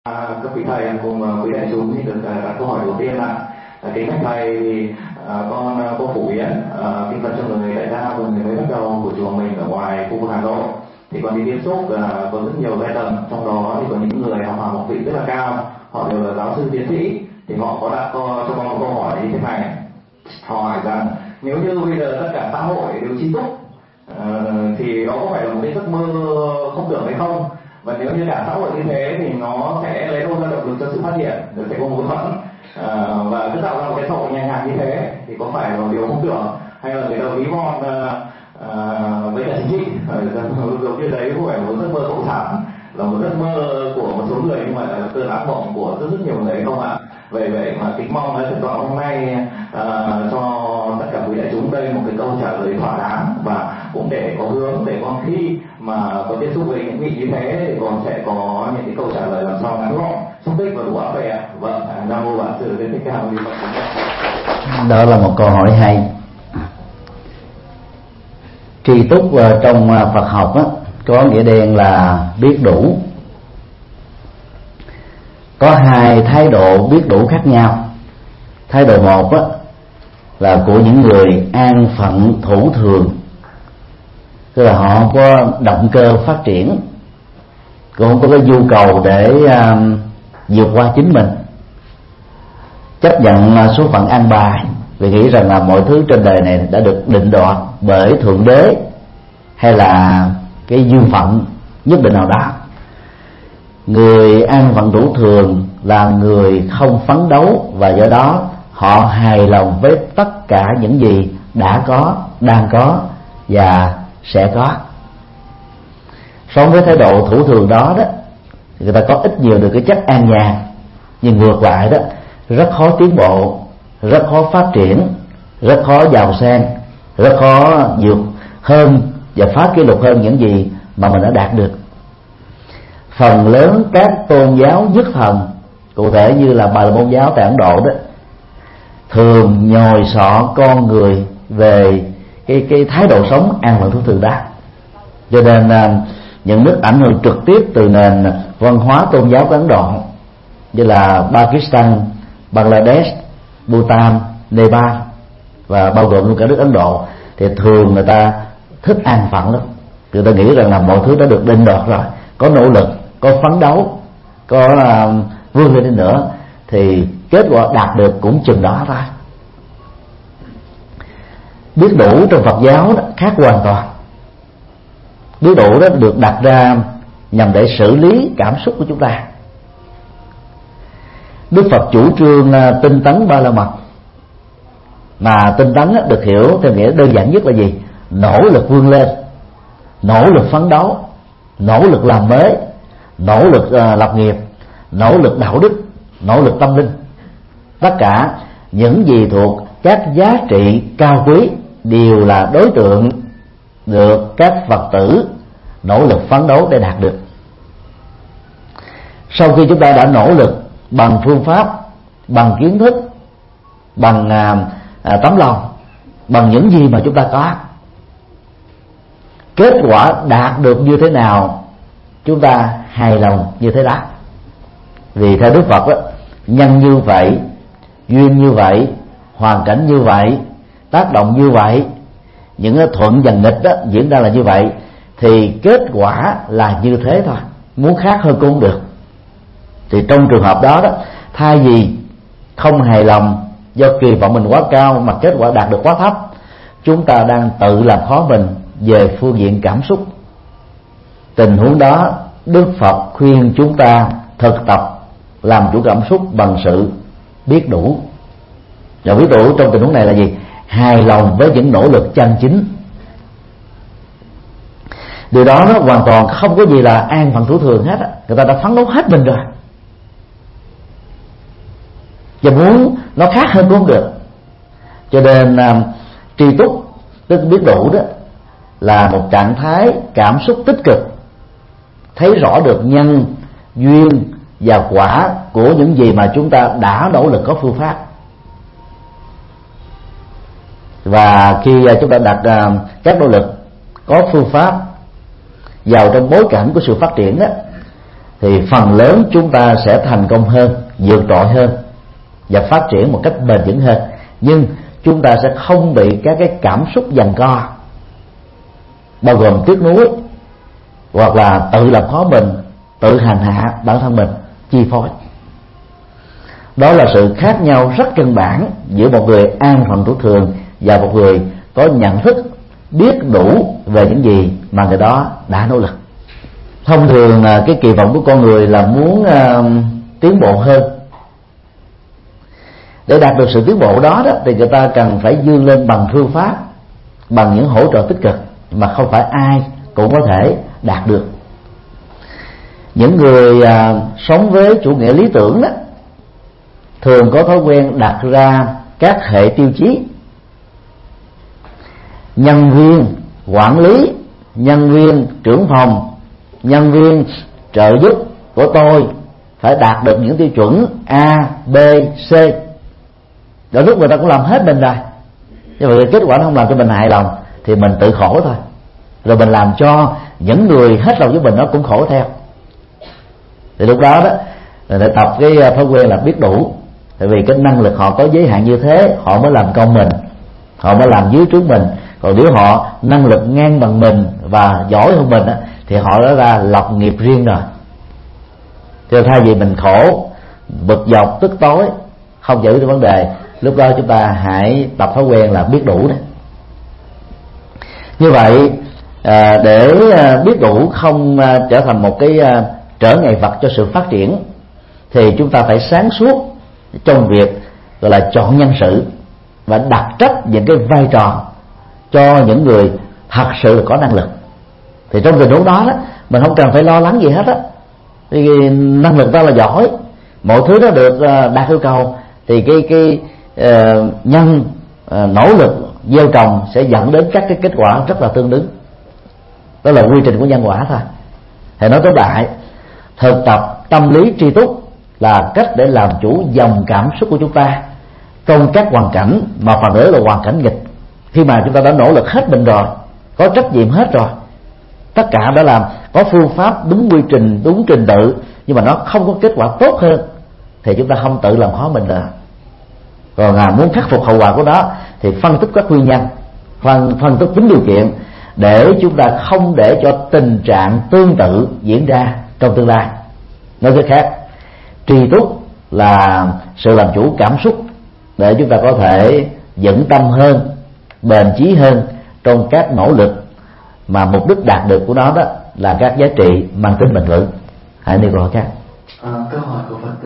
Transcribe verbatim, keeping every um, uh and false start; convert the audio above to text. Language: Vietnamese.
À, các quý thầy cùng quý đại chúng thì được đặt câu hỏi đầu tiên là kính bạch thầy, thì à, con có phổ biến à, kinh Phật cho người tại gia vừa mới bắt đầu của chùa mình ở ngoài khu vực Hà Nội, thì con đi tiếp xúc à, có rất nhiều giai tầng, trong đó thì có những người học học vị rất là cao, họ đều là giáo sư tiến sĩ, thì họ có đặt cho con một câu hỏi như thế này. Họ hỏi rằng nếu như bây giờ tất cả xã hội đều tri túc à, thì đó có phải là một cái giấc mơ không tưởng hay không? Và nếu như cả xã hội như thế thì nó sẽ lấy đâu ra động lực cho sự phát triển, rồi sẽ có mâu thuẫn à, và cứ tạo ra một cái xã hội nhàn nhạt như thế thì có phải là một điều không tưởng, hay là người ta ví von à, với cả chính trị giống như đấy không phải một giấc mơ cộng sản, là một giấc mơ của một số người, nhưng mà là cơn ác mộng của rất rất nhiều người không ạ? Vậy vậy mà kính mong là thượng tọa hôm nay à, cho tất cả quý đại chúng đây một cái câu trả lời thỏa đáng, và cũng để có hướng để con khi mà có tiếp xúc với những vị như thế thì con sẽ có những cái câu trả lời làm sao ngắn gọn, xúc tích và đủ áp về ạ. Vâng, nam mô bản sư đến thích ca mâu ni Phật. Đó là một câu hỏi hay. Tri túc trong Phật học á, có nghĩa đen là biết đủ. Có hai thái độ biết đủ khác nhau. Thái độ một á, là của những người an phận thủ thường, tức là họ không có động cơ phát triển, cũng không có cái nhu cầu để uh, vượt qua chính mình, chấp nhận số phận an bài, vì nghĩ rằng là mọi thứ trên đời này đã được định đoạt bởi thượng đế hay là cái duyên phận nhất định nào đó. Người an phận thủ thường là người không phấn đấu, và do đó họ hài lòng với tất cả những gì đã có, đang có và sẽ có. Sống với thái độ thủ thường đó đó, người ta có ít nhiều được cái chất an nhàn, nhưng ngược lại đó rất khó tiến bộ, rất khó phát triển, rất khó giàu sang, rất khó vượt hơn và phá kỷ lục hơn những gì mà mình đã đạt được. Phần lớn các tôn giáo nhất thần, cụ thể như là Bà La Môn giáo tại Ấn Độ đó, thường nhồi sọ con người về cái cái thái độ sống an phận thủ thường đó. Cho nên những nước ảnh hưởng trực tiếp từ nền văn hóa tôn giáo của Ấn Độ như là Pakistan, Bangladesh, Bhutan, Nepal và bao gồm luôn cả nước Ấn Độ, thì thường người ta thích an phận lắm. Người ta nghĩ rằng là mọi thứ đã được định đoạt rồi, có nỗ lực, có phấn đấu, có uh, vươn lên đi nữa thì kết quả đạt được cũng chừng đó thôi. Biết đủ trong Phật giáo đó khác hoàn toàn. Biết đủ đó được đặt ra nhằm để xử lý cảm xúc của chúng ta. Đức Phật chủ trương tinh tấn ba la mật, mà tinh tấn được hiểu theo nghĩa đơn giản nhất là gì? Nỗ lực vươn lên, nỗ lực phấn đấu, nỗ lực làm mới, nỗ lực uh, lập nghiệp, nỗ lực đạo đức, nỗ lực tâm linh. Tất cả những gì thuộc các giá trị cao quý đều là đối tượng được các Phật tử nỗ lực phấn đấu để đạt được. Sau khi chúng ta đã nỗ lực bằng phương pháp, bằng kiến thức, bằng à, à, tấm lòng, bằng những gì mà chúng ta có, kết quả đạt được như thế nào chúng ta hài lòng như thế đó. Vì theo Đức Phật đó, nhân như vậy, duyên như vậy, hoàn cảnh như vậy, tác động như vậy, những cái thuận và nghịch đó diễn ra là như vậy, thì kết quả là như thế thôi, muốn khác hơn cũng không được. Thì trong trường hợp đó đó, thay vì không hài lòng do kỳ vọng mình quá cao mà kết quả đạt được quá thấp, chúng ta đang tự làm khó mình về phương diện cảm xúc. Tình huống đó Đức Phật khuyên chúng ta thực tập làm chủ cảm xúc bằng sự biết đủ. Và biết đủ trong tình huống này là gì? Hài lòng với những nỗ lực chân chính. Điều đó nó hoàn toàn không có gì là an phận thủ thường hết á. Người ta đã phấn đấu hết mình rồi, và muốn nó khác hơn cũng không được. Cho nên uh, tri túc, tức biết đủ đó, là một trạng thái cảm xúc tích cực, thấy rõ được nhân, duyên và quả của những gì mà chúng ta đã nỗ lực có phương pháp. Và khi chúng ta đặt uh, các nỗ lực có phương pháp vào trong bối cảnh của sự phát triển đó, thì phần lớn chúng ta sẽ thành công hơn, vượt trội hơn và phát triển một cách bền vững hơn. Nhưng chúng ta sẽ không bị các cái cảm xúc giằng co, bao gồm tiếc nuối hoặc là tự làm khó mình, tự hành hạ bản thân mình chi phối. Đó là sự khác nhau rất căn bản giữa một người an phận thủ thường và một người có nhận thức biết đủ về những gì mà người đó đã nỗ lực. Thông thường cái kỳ vọng của con người là muốn uh, tiến bộ hơn. Để đạt được sự tiến bộ đó, đó thì người ta cần phải vươn lên bằng phương pháp, bằng những hỗ trợ tích cực mà không phải ai cũng có thể đạt được. Những người uh, sống với chủ nghĩa lý tưởng đó thường có thói quen đặt ra các hệ tiêu chí: nhân viên quản lý, nhân viên trưởng phòng, nhân viên trợ giúp của tôi phải đạt được những tiêu chuẩn A, B, C. Đôi lúc người ta cũng làm hết mình rồi, nhưng mà kết quả nó không làm cho mình hài lòng thì mình tự khổ thôi, rồi mình làm cho những người hết lòng với mình nó cũng khổ theo. Thì lúc đó đó mình phải tập cái thói quen là biết đủ. Tại vì cái năng lực họ có giới hạn như thế, họ mới làm công mình, họ mới làm dưới trướng mình. Còn nếu họ năng lực ngang bằng mình và giỏi hơn mình á, thì họ đã ra lập nghiệp riêng rồi. Cho thay vì mình khổ, bực dọc, tức tối, không giải quyết được vấn đề, lúc đó chúng ta hãy tập thói quen là biết đủ đấy. Như vậy để biết đủ không trở thành một cái trở ngại vật cho sự phát triển, thì chúng ta phải sáng suốt trong việc gọi là chọn nhân sự và đặt trách những cái vai trò cho những người thật sự là có năng lực. Thì trong tình huống đó, đó mình không cần phải lo lắng gì hết á, vì năng lực ta là giỏi, mọi thứ nó được đạt yêu cầu, thì cái cái uh, nhân uh, nỗ lực gieo trồng sẽ dẫn đến các cái kết quả rất là tương ứng. Đó là quy trình của nhân quả thôi. Thì nói tóm lại, thực tập tâm lý tri túc là cách để làm chủ dòng cảm xúc của chúng ta trong các hoàn cảnh mà phần lớn là hoàn cảnh nghịch. Khi mà chúng ta đã nỗ lực hết mình rồi, có trách nhiệm hết rồi, tất cả đã làm, có phương pháp đúng quy trình, đúng trình tự, nhưng mà nó không có kết quả tốt hơn, thì chúng ta không tự làm khó mình nữa. Còn à, muốn khắc phục hậu quả của nó thì phân tích các nguyên nhân, phân, phân tích tính điều kiện để chúng ta không để cho tình trạng tương tự diễn ra trong tương lai. Nói cách khác, tri túc là sự làm chủ cảm xúc để chúng ta có thể vững tâm hơn, bền chí hơn trong các nỗ lực mà mục đích đạt được của nó đó là các giá trị mang tính bền vững. Hãy đi câu hỏi khác. À, câu hỏi của Phật